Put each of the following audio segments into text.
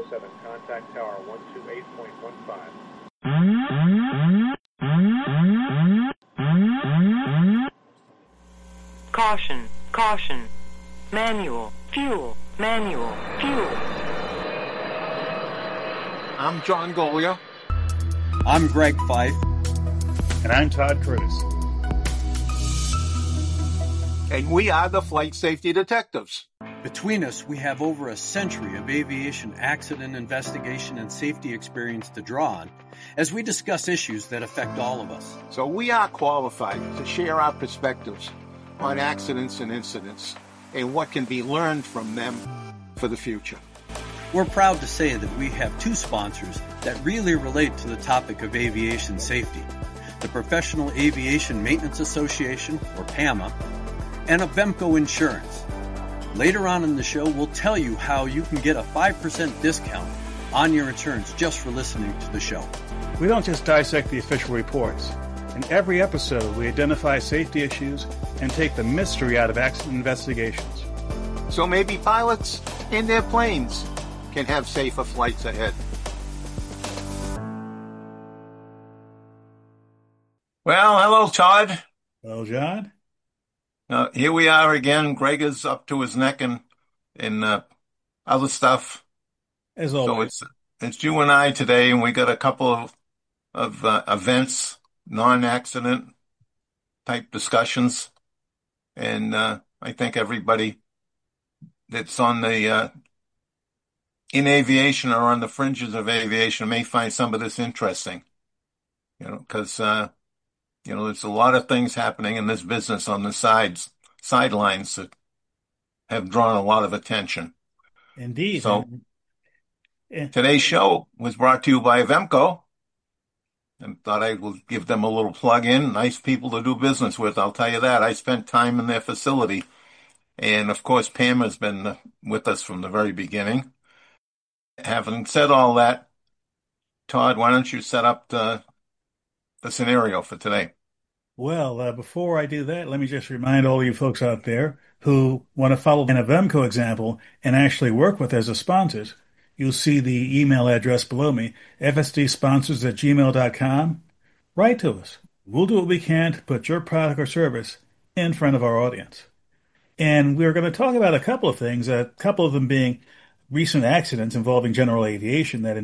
07, contact tower 128.15. Caution, caution. Manual, fuel, manual, fuel. I'm John Golia. I'm Greg Fife. And I'm Todd Curtis. And we are the Flight Safety Detectives. Between us, we have over a century of aviation accident investigation and safety experience to draw on as we discuss issues that affect all of us. So we are qualified to share our perspectives on accidents and incidents and what can be learned from them for the future. We're proud to say that we have two sponsors that really relate to the topic of aviation safety: the Professional Aviation Maintenance Association, or PAMA, and Avemco Insurance. Later on in the show, we'll tell you how you can get a 5% discount on your insurance just for listening to the show. We don't just dissect the official reports. In every episode, we identify safety issues and take the mystery out of accident investigations. So maybe pilots in their planes can have safer flights ahead. Well, hello, Todd. Hello, John. Here we are again. Greg is up to his neck in other stuff. As always. So it's you and I today, and we got a couple of events, non-accident type discussions. And I think everybody that's on the in aviation or on the fringes of aviation may find some of this interesting. Because there's a lot of things happening in this business on the sidelines that have drawn a lot of attention. Indeed. So today's show was brought to you by Avemco, and thought I would give them a little plug in. Nice people to do business with, I'll tell you that. I spent time in their facility. And of course, Pam has been with us from the very beginning. Having said all that, Todd, why don't you set up the scenario for today? Well, before I do that, let me just remind all you folks out there who want to follow an Avemco example and actually work with us as sponsors. You'll see the email address below me, fsdsponsors@gmail.com. Write to us. We'll do what we can to put your product or service in front of our audience. And we're going to talk about a couple of things, a couple of them being recent accidents involving general aviation that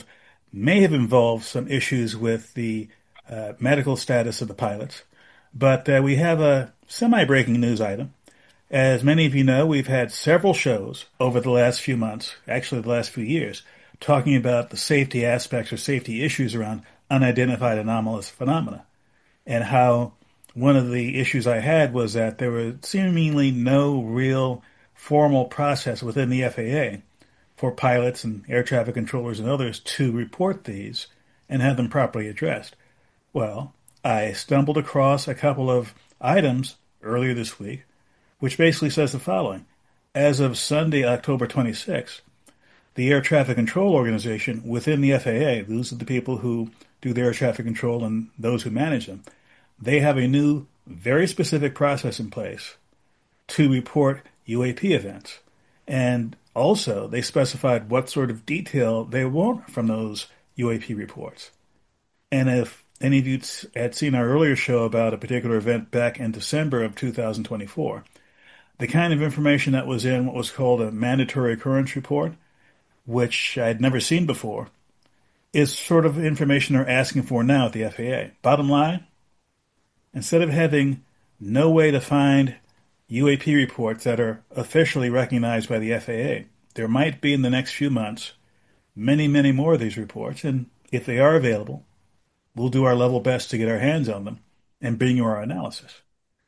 may have involved some issues with the medical status of the pilots. But we have a semi-breaking news item. As many of you know, we've had several shows over the last few months, actually the last few years, talking about the safety aspects or safety issues around unidentified anomalous phenomena, and how one of the issues I had was that there was seemingly no real formal process within the FAA for pilots and air traffic controllers and others to report these and have them properly addressed. Well, I stumbled across a couple of items earlier this week, which basically says the following. As of Sunday, October 26th, the Air Traffic Control Organization within the FAA, those are the people who do the air traffic control and those who manage them, they have a new, very specific process in place to report UAP events. And also, they specified what sort of detail they want from those UAP reports. And if any of you had seen our earlier show about a particular event back in December of 2024, the kind of information that was in what was called a mandatory occurrence report, which I had never seen before, is sort of information they're asking for now at the FAA. Bottom line, instead of having no way to find UAP reports that are officially recognized by the FAA, there might be in the next few months many, many more of these reports, and if they are available, we'll do our level best to get our hands on them and bring you our analysis.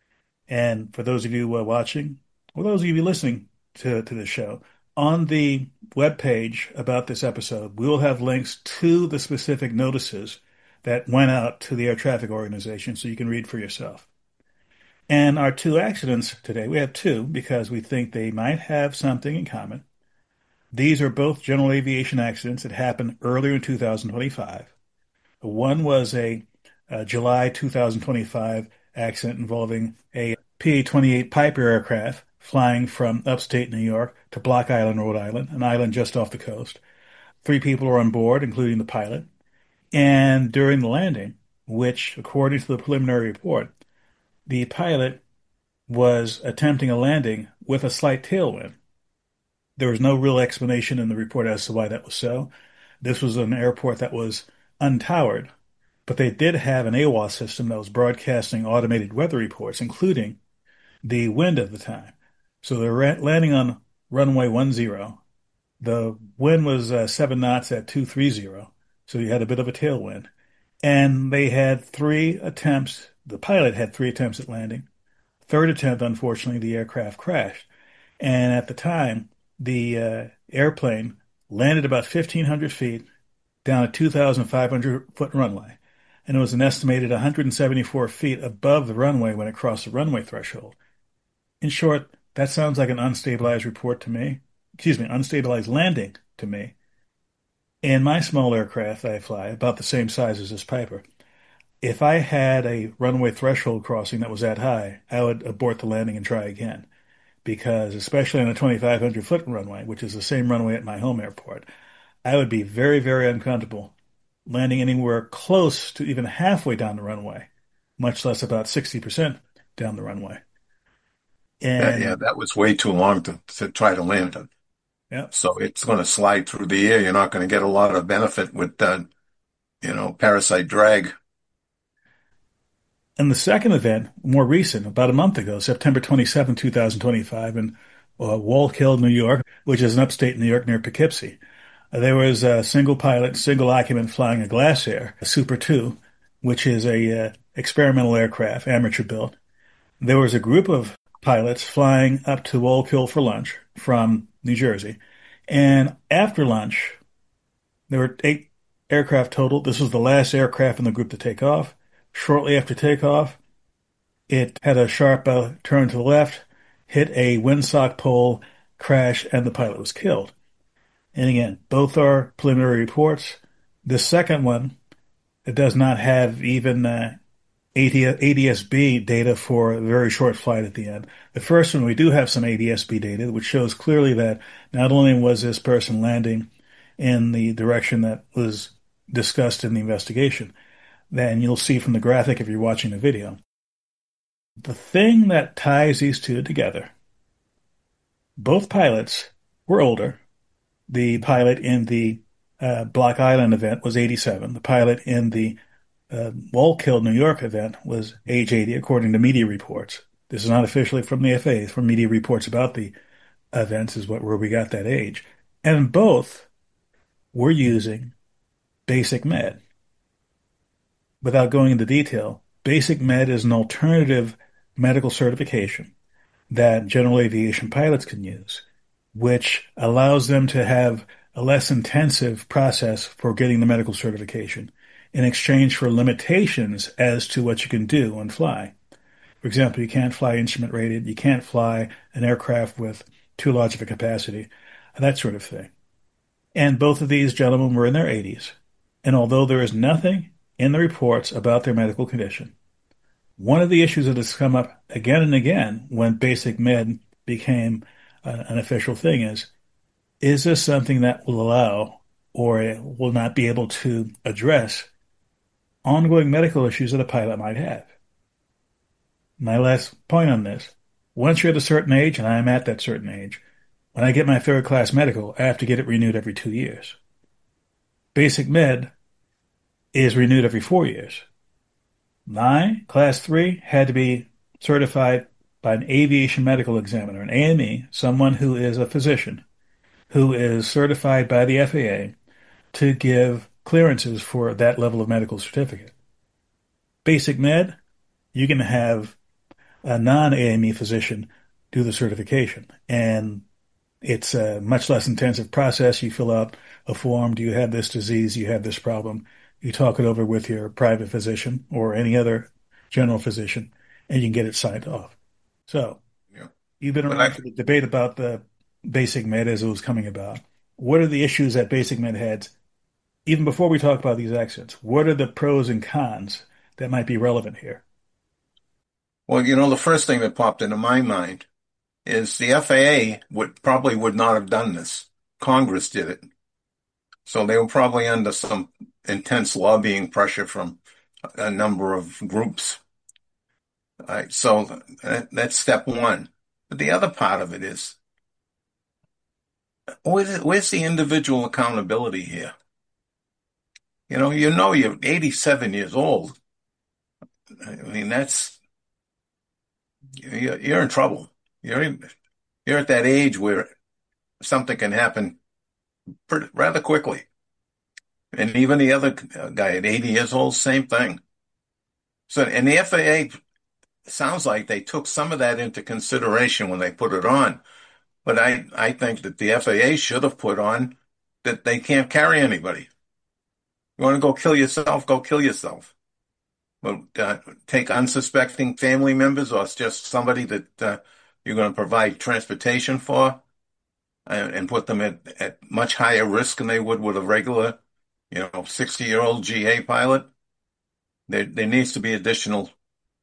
And for those of you watching, or those of you listening to the show, on the webpage about this episode, we will have links to the specific notices that went out to the Air Traffic Organization so you can read for yourself. And our two accidents today, we have two because we think they might have something in common. These are both general aviation accidents that happened earlier in 2025. One was a July 2025 accident involving a PA-28 Piper aircraft flying from upstate New York to Block Island, Rhode Island, an island just off the coast. 3 people were on board, including the pilot. And during the landing, which, according to the preliminary report, the pilot was attempting a landing with a slight tailwind. There was no real explanation in the report as to why that was so. This was an airport that was untowered, but they did have an AWOS system that was broadcasting automated weather reports, including the wind at the time. So they were landing on runway 10. The wind was 7 knots at 230, so you had a bit of a tailwind. And they had 3 attempts. The pilot had 3 attempts at landing. Third attempt, unfortunately, the aircraft crashed. And at the time, the airplane landed about 1,500 feet down a 2,500-foot runway. And it was an estimated 174 feet above the runway when it crossed the runway threshold. In short, that sounds like an unstabilized report to me. Excuse me, unstabilized landing to me. In my small aircraft I fly, about the same size as this Piper, if I had a runway threshold crossing that was that high, I would abort the landing and try again. Because especially on a 2,500-foot runway, which is the same runway at my home airport, I would be very, very uncomfortable landing anywhere close to even halfway down the runway, much less about 60% down the runway. And Yeah, that was way too long to try to land it. yeah, So it's going to slide through the air. You're not going to get a lot of benefit with parasite drag. and the second event, more recent, about a month ago, September 27, 2025, in Wallkill, New York, which is in upstate New York near Poughkeepsie. There was a single pilot, single occupant flying a Glasair, a Super 2, which is a experimental aircraft, amateur built. There was a group of pilots flying up to Wallkill for lunch from New Jersey. And after lunch, there were 8 aircraft total. This was the last aircraft in the group to take off. Shortly after takeoff, it had a sharp turn to the left, hit a windsock pole, crashed, and the pilot was killed. And again, both are preliminary reports. The second one, it does not have even ADS-B data for a very short flight at the end. The first one, we do have some ADS-B data, which shows clearly that not only was this person landing in the direction that was discussed in the investigation, then you'll see from the graphic if you're watching the video. The thing that ties these two together, both pilots were older. The pilot in the Block Island event was 87. The pilot in the Wallkill, New York event was age 80, according to media reports. This is not officially from the FAA. From media reports about the events is where we got that age. And both were using Basic Med. Without going into detail, Basic Med is an alternative medical certification that general aviation pilots can use, which allows them to have a less intensive process for getting the medical certification in exchange for limitations as to what you can do and fly. For example, you can't fly instrument rated, you can't fly an aircraft with too large of a capacity, that sort of thing. And both of these gentlemen were in their 80s. And although there is nothing in the reports about their medical condition, one of the issues that has come up again and again when Basic Med became an official thing is this something that will allow or will not be able to address ongoing medical issues that a pilot might have? My last point on this, once you're at a certain age, and I'm at that certain age, when I get my third class medical, I have to get it renewed every 2 years. Basic Med is renewed every 4 years. My class 3 had to be certified by an aviation medical examiner, an AME, someone who is a physician, who is certified by the FAA to give clearances for that level of medical certificate. Basic Med, you can have a non-AME physician do the certification, and it's a much less intensive process. You fill out a form. Do you have this disease? Do you have this problem? You talk it over with your private physician or any other general physician, and you can get it signed off. So Yeah. you've been around for the debate about the Basic Med as it was coming about. What are the issues that Basic Med had? Even before we talk about these accidents, what are the pros and cons that might be relevant here? Well, the first thing that popped into my mind is the FAA would not have done this. Congress did it. So they were probably under some intense lobbying pressure from a number of groups. All right, so that's step one. But the other part of it is, where's the individual accountability here? You're 87 years old. I mean, you're in trouble. You're at that age where something can happen rather quickly. And even the other guy at 80 years old, same thing. So, and the FAA sounds like they took some of that into consideration when they put it on. But I think that the FAA should have put on that they can't carry anybody. You want to go kill yourself, go kill yourself. But take unsuspecting family members or just somebody that you're going to provide transportation for and put them at much higher risk than they would with a regular, 60-year-old GA pilot. There needs to be additional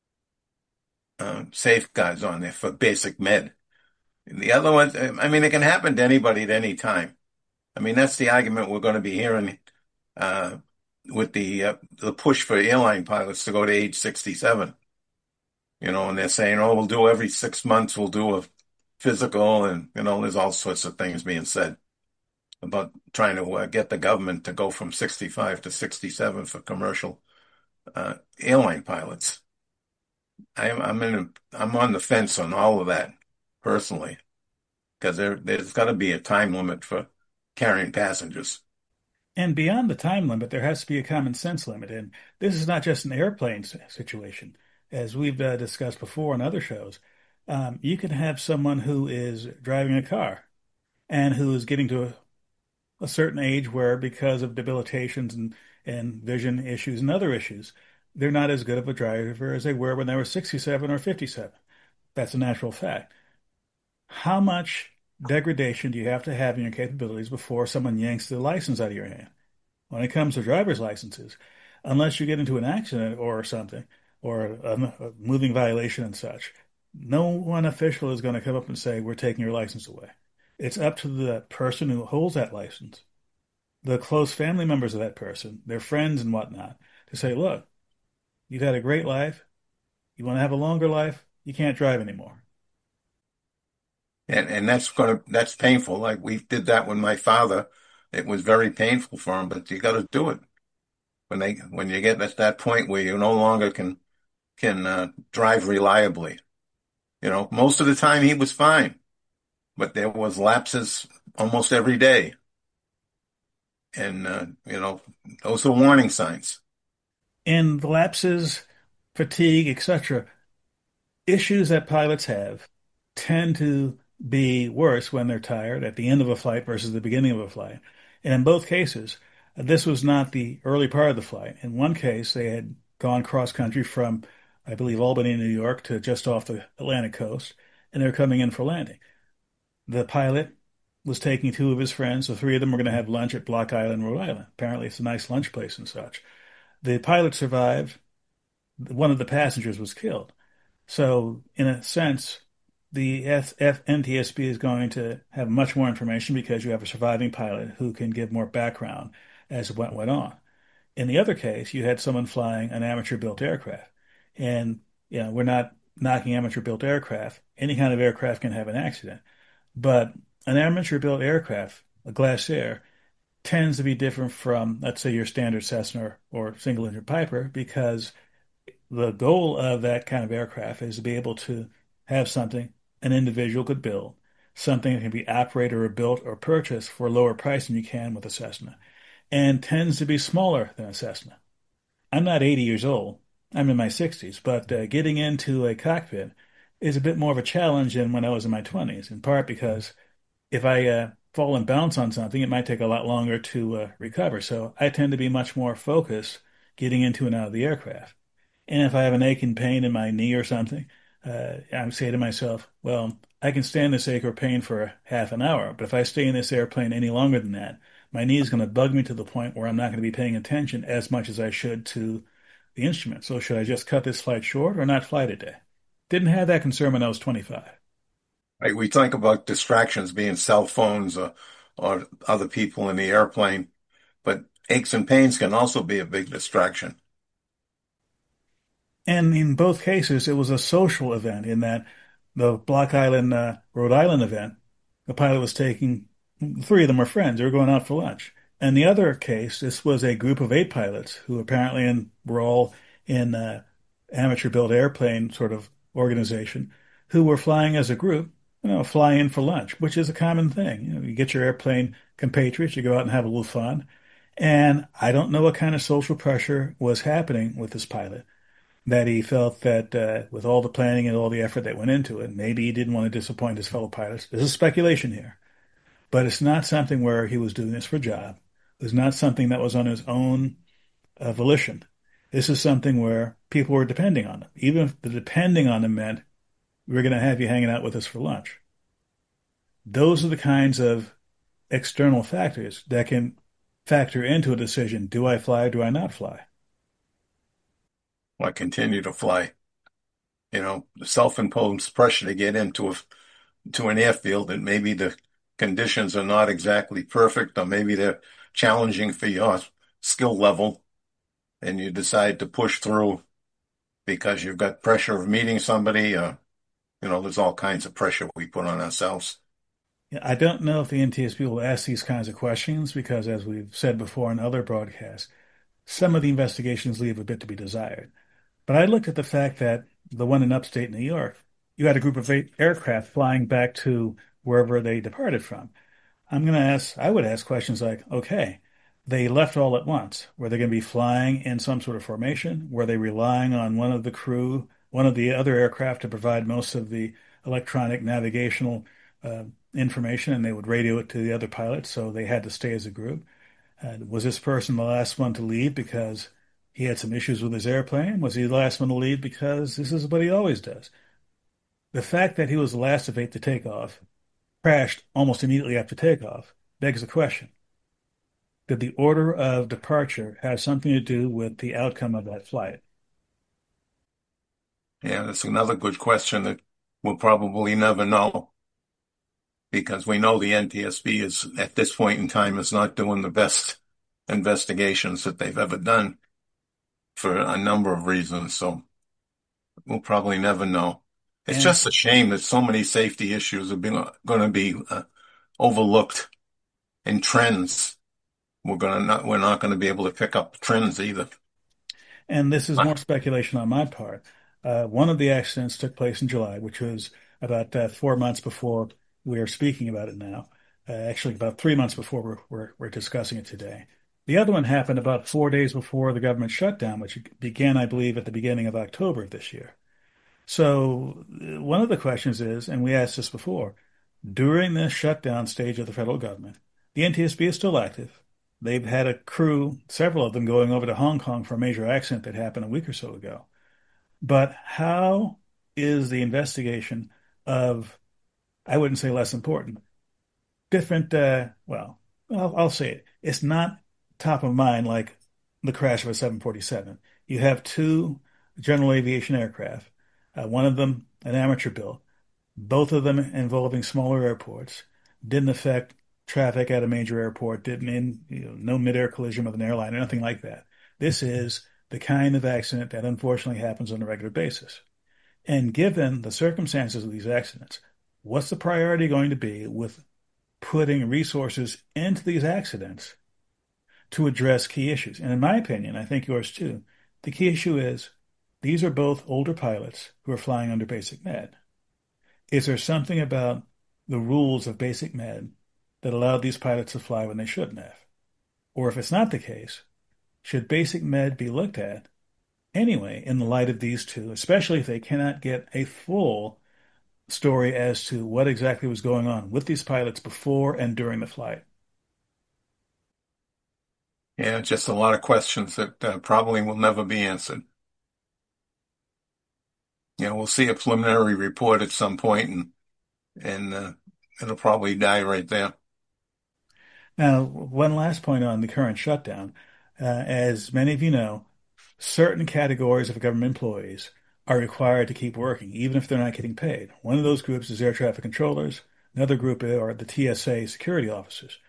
safeguards on there for basic med. The other ones, I mean, it can happen to anybody at any time. I mean, that's the argument we're going to be hearing with the push for airline pilots to go to age 67. And they're saying, oh, we'll do every 6 months, we'll do a physical, and, there's all sorts of things being said about trying to get the government to go from 65 to 67 for commercial airline pilots. I'm on the fence on all of that personally, because there's got to be a time limit for carrying passengers. And beyond the time limit, there has to be a common sense limit. And this is not just an airplane situation. As we've discussed before on other shows, you can have someone who is driving a car and who is getting to a certain age where, because of debilitations and vision issues and other issues, they're not as good of a driver as they were when they were 67 or 57. That's a natural fact. How much degradation do you have to have in your capabilities before someone yanks the license out of your hand? When it comes to driver's licenses, unless you get into an accident or something, or a moving violation and such, no one official is going to come up and say, we're taking your license away. It's up to the person who holds that license, the close family members of that person, their friends and whatnot, to say, look, you've had a great life. You want to have a longer life? You can't drive anymore. And that's painful. Like we did that with my father. It was very painful for him, but you got to do it. When you get at that point where you no longer can drive reliably. Most of the time he was fine, but there was lapses almost every day. And, those are warning signs. And the lapses, fatigue, etc., issues that pilots have tend to be worse when they're tired at the end of a flight versus the beginning of a flight. And in both cases, this was not the early part of the flight. In one case, they had gone cross country from, I believe, Albany, New York to just off the Atlantic coast, and they were coming in for landing. The pilot was taking two of his friends. The three of them were going to have lunch at Block Island, Rhode Island. Apparently, it's a nice lunch place and such. The pilot survived. One of the passengers was killed. So, in a sense, the NTSB is going to have much more information because you have a surviving pilot who can give more background as what went on. In the other case, you had someone flying an amateur-built aircraft. And, we're not knocking amateur-built aircraft. Any kind of aircraft can have an accident. But an amateur-built aircraft, a Glacier, tends to be different from, let's say, your standard Cessna or single-engine Piper, because the goal of that kind of aircraft is to be able to have something an individual could build, something that can be operated or built or purchased for a lower price than you can with a Cessna, and tends to be smaller than a Cessna. I'm not 80 years old. I'm in my 60s, but getting into a cockpit is a bit more of a challenge than when I was in my 20s, in part because if I fall and bounce on something, it might take a lot longer to recover. So I tend to be much more focused getting into and out of the aircraft. And if I have an ache and pain in my knee or something, I say to myself, well, I can stand this ache or pain for half an hour, but if I stay in this airplane any longer than that, my knee is going to bug me to the point where I'm not going to be paying attention as much as I should to the instrument. So should I just cut this flight short or not fly today? Didn't have that concern when I was 25. Right, we talk about distractions being cell phones or other people in the airplane. but aches and pains can also be a big distraction. And in both cases, it was a social event in that the Block Island, Rhode Island event, the pilot was taking, three of them were friends. They were going out for lunch. And the other case, this was a group of eight pilots who apparently were all in amateur-built airplane sort of organization who were flying as a group, fly in for lunch, which is a common thing. You get your airplane compatriots, you go out and have a little fun. And I don't know what kind of social pressure was happening with this pilot, that he felt that with all the planning and all the effort that went into it, maybe he didn't want to disappoint his fellow pilots. This is speculation here, but it's not something where he was doing this for a job. It was not something that was on his own volition. This is something where people were depending on him. Even if the depending on him meant we're going to have you hanging out with us for lunch. Those are the kinds of external factors that can factor into a decision. Do I fly or do I not fly? I continue to fly. The self-imposed pressure to get to an airfield, and maybe the conditions are not exactly perfect, or maybe they're challenging for your skill level, and you decide to push through because you've got pressure of meeting somebody. There's all kinds of pressure we put on ourselves. Yeah, I don't know if the NTSB will ask these kinds of questions because, as we've said before in other broadcasts, some of the investigations leave a bit to be desired. But I looked at the fact that the one in upstate New York, you had a group of eight aircraft flying back to wherever they departed from. I would ask questions like, okay, they left all at once. Were they going to be flying in some sort of formation? Were they relying on one of the crew, one of the other aircraft to provide most of the electronic navigational information, and they would radio it to the other pilots, so they had to stay as a group? Was this person the last one to leave because he had some issues with his airplane? Was he the last one to leave because this is what he always does? The fact that he was the last of eight to take off, crashed almost immediately after takeoff, begs the question. Did the order of departure have something to do with the outcome of that flight? Yeah, that's another good question that we'll probably never know, because we know the NTSB is, at this point in time, is not doing the best investigations that they've ever done for a number of reasons. So we'll probably never know. It's just a shame that so many safety issues are going to be overlooked in trends. We're not going to be able to pick up trends either. And this is more speculation on my part. One of the accidents took place in July, which was about 4 months before we are speaking about it now. Actually, about 3 months before we're discussing it today. The other one happened about 4 days before the government shutdown, which began, I believe, at the beginning of October of this year. So one of the questions is, and we asked this before, during this shutdown stage of the federal government, the NTSB is still active. They've had a crew, several of them, going over to Hong Kong for a major accident that happened a week or so ago. But how is the investigation of, I wouldn't say less important, different, I'll say it. It's not top of mind like the crash of a 747. You have two general aviation aircraft, one of them an amateur built, both of them involving smaller airports, didn't affect traffic at a major airport, no mid-air collision with an airline or nothing like that. This is the kind of accident that unfortunately happens on a regular basis. And given the circumstances of these accidents, what's the priority going to be with putting resources into these accidents to address key issues? And in my opinion, I think yours too, the key issue is these are both older pilots who are flying under Basic Med. Is there something about the rules of Basic Med that allowed these pilots to fly when they shouldn't have? Or if it's not the case, should Basic Med be looked at anyway in the light of these two, especially if they cannot get a full story as to what exactly was going on with these pilots before and during the flight? Yeah, just a lot of questions that probably will never be answered. We'll see a preliminary report at some point, and it'll probably die right there. Now, one last point on the current shutdown. As many of you know, certain categories of government employees are required to keep working, even if they're not getting paid. One of those groups is air traffic controllers. Another group are the TSA security officers.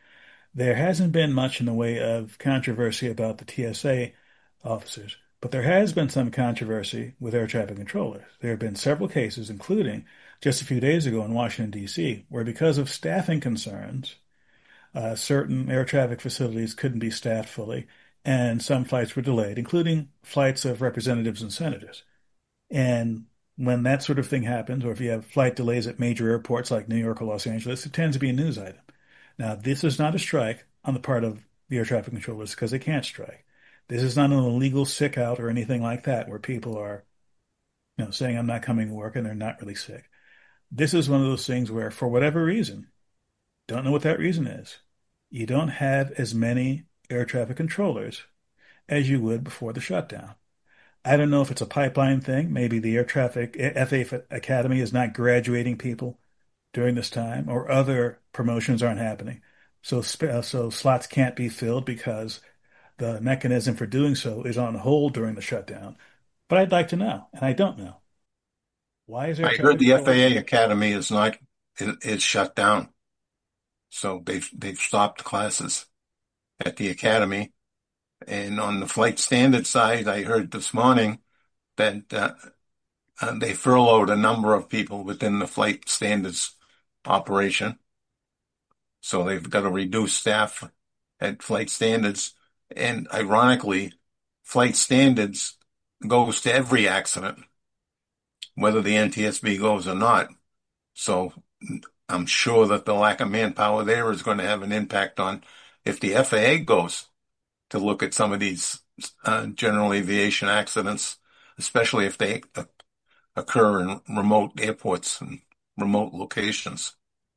There hasn't been much in the way of controversy about the TSA officers, but there has been some controversy with air traffic controllers. There have been several cases, including just a few days ago in Washington, D.C., where because of staffing concerns, certain air traffic facilities couldn't be staffed fully, and some flights were delayed, including flights of representatives and senators. And when that sort of thing happens, or if you have flight delays at major airports like New York or Los Angeles, it tends to be a news item. Now, this is not a strike on the part of the air traffic controllers because they can't strike. This is not an illegal sick out or anything like that where people are, saying I'm not coming to work and they're not really sick. This is one of those things where, for whatever reason, don't know what that reason is, you don't have as many air traffic controllers as you would before the shutdown. I don't know if it's a pipeline thing. Maybe the Air Traffic FAA Academy is not graduating people during this time, or other promotions aren't happening. So slots can't be filled because the mechanism for doing so is on hold during the shutdown. But I'd like to know, and I don't know. Why is air I heard traffic the control? FAA Academy is shut down. So they've stopped classes at the academy. And on the flight standard side, I heard this morning that they furloughed a number of people within the flight standards operation. So they've got to reduce staff at flight standards. And ironically, flight standards goes to every accident, whether the NTSB goes or not. So I'm sure that the lack of manpower there is going to have an impact on if the FAA goes to look at some of these general aviation accidents, especially if they occur in remote airports and remote locations.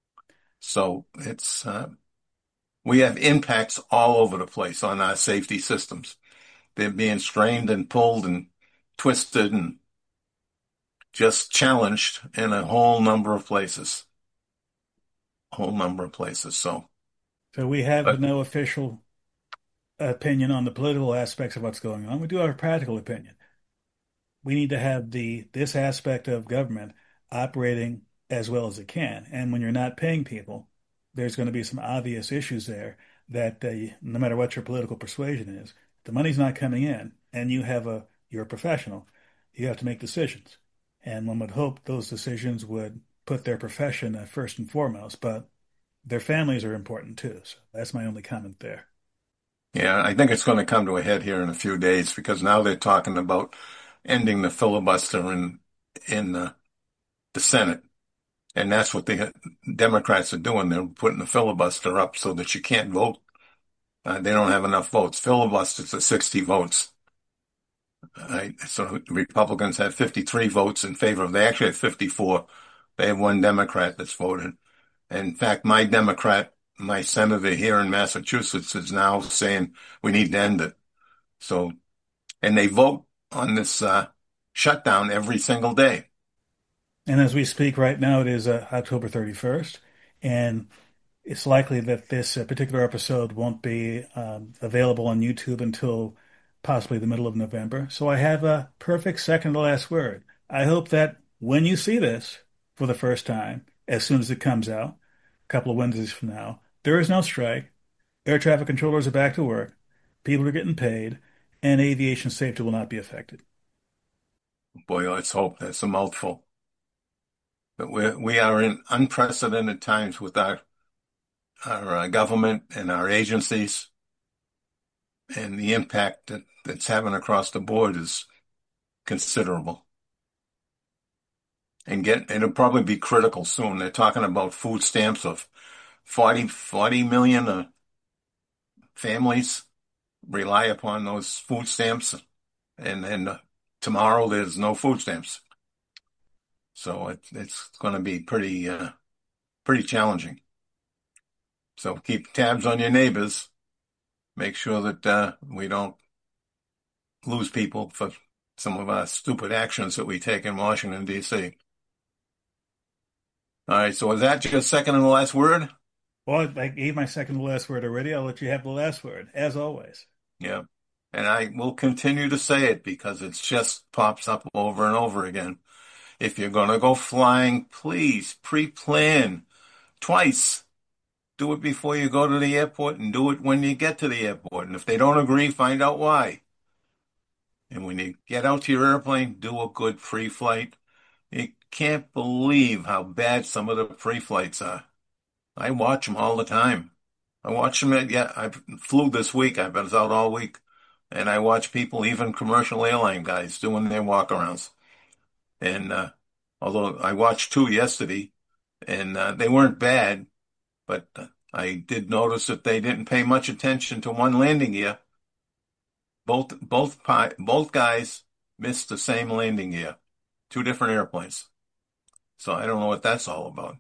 So we have impacts all over the place on our safety systems. They're being strained and pulled and twisted and just challenged in a whole number of places. So We have but no official opinion on the political aspects of what's going on. We do have a practical opinion. We need to have this aspect of government operating as well as it can. And when you're not paying people, there's going to be some obvious issues there that no matter what your political persuasion is, the money's not coming in, and you're a professional. You have to make decisions. And one would hope those decisions would put their profession first and foremost, but their families are important too. So that's my only comment there. yeah, I think it's going to come to a head here in a few days because now they're talking about ending the filibuster in the Senate. And that's what the Democrats are doing. They're putting the filibuster up so that you can't vote. They don't have enough votes. Filibusters are 60 votes. So Republicans have 53 votes in favor of, they actually have 54. They have one Democrat that's voted. And in fact, my senator here in Massachusetts is now saying we need to end it. So, and they vote on this shutdown every single day. And as we speak right now, it is October 31st, and it's likely that this particular episode won't be available on YouTube until possibly the middle of November. So I have a perfect second to last word. I hope that when you see this for the first time, as soon as it comes out, a couple of Wednesdays from now, there is no strike. Air traffic controllers are back to work. People are getting paid, and aviation safety will not be affected. Boy, let's hope that's a mouthful. But we are in unprecedented times with our government and our agencies, and the impact that's having across the board is considerable. And it'll probably be critical soon. They're talking about food stamps of 40 million families rely upon those food stamps, and then tomorrow there's no food stamps. So it's going to be pretty challenging. So keep tabs on your neighbors. Make sure that we don't lose people for some of our stupid actions that we take in Washington, D.C. All right, so is that your second and the last word? Well, I gave my second to last word already. I'll let you have the last word, as always. Yeah. And I will continue to say it because it just pops up over and over again. If you're going to go flying, please pre-plan twice. Do it before you go to the airport and do it when you get to the airport. And if they don't agree, find out why. And when you get out to your airplane, do a good pre-flight. You can't believe how bad some of the pre-flights are. I watch them all the time. I watch them I flew this week. I was out all week. And I watch people, even commercial airline guys, doing their walkarounds. And although I watched 2 yesterday, and they weren't bad, but I did notice that they didn't pay much attention to one landing gear. Both guys missed the same landing gear, 2 different airplanes. So I don't know what that's all about.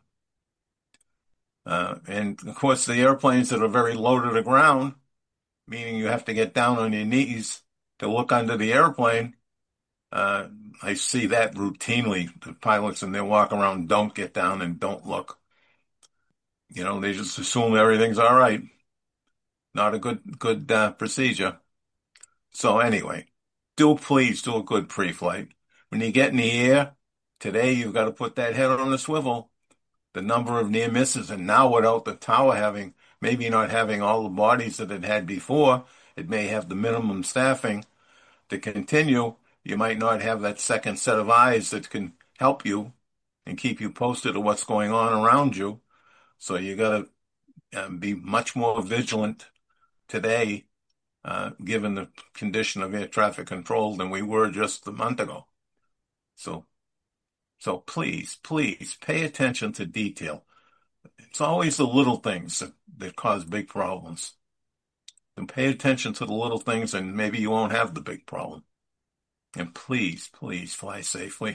And of course, the airplanes that are very low to the ground, meaning you have to get down on your knees to look under the airplane. I see that routinely. The pilots in their walk around don't get down and don't look. You know, they just assume everything's all right. Not a good procedure. So anyway, please do a good pre-flight. When you get in the air, today you've got to put that head on the swivel. The number of near misses, and now without the tower maybe not having all the bodies that it had before, it may have the minimum staffing to continue. You might not have that second set of eyes that can help you and keep you posted of what's going on around you. So you got to be much more vigilant today, given the condition of air traffic control, than we were just a month ago. So please pay attention to detail. It's always the little things that cause big problems. And pay attention to the little things, and maybe you won't have the big problem. And please fly safely.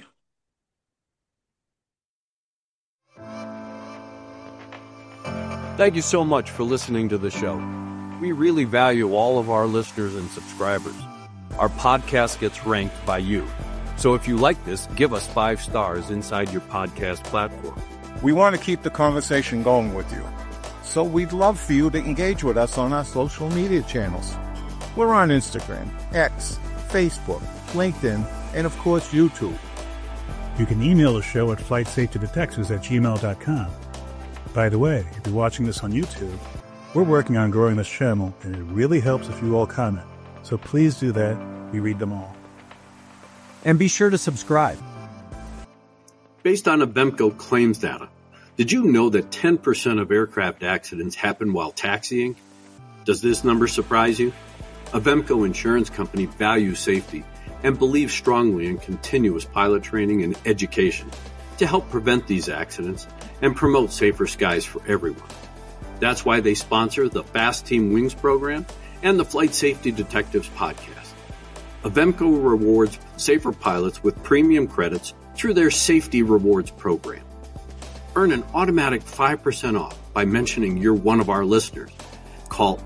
Thank you so much for listening to the show. We really value all of our listeners and subscribers. Our podcast gets ranked by you. So if you like this, give us 5 stars inside your podcast platform. We want to keep the conversation going with you. So we'd love for you to engage with us on our social media channels. We're on Instagram, X, Facebook, LinkedIn, and of course YouTube. You can email the show at flightsafetydetectives@gmail.com. By the way, if you're watching this on YouTube, we're working on growing this channel, and it really helps if you all comment. So please do that. We read them all. And be sure to subscribe. Based on Avemco claims data, did you know that 10% of aircraft accidents happen while taxiing? Does this number surprise you? Avemco Insurance Company values safety and believes strongly in continuous pilot training and education to help prevent these accidents and promote safer skies for everyone. That's why they sponsor the Fast Team Wings program and the Flight Safety Detectives podcast. Avemco rewards safer pilots with premium credits through their Safety Rewards program. Earn an automatic 5% off by mentioning you're one of our listeners. Call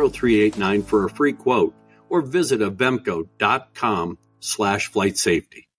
888-879-0389 for a free quote, or visit avemco.com/flightsafety.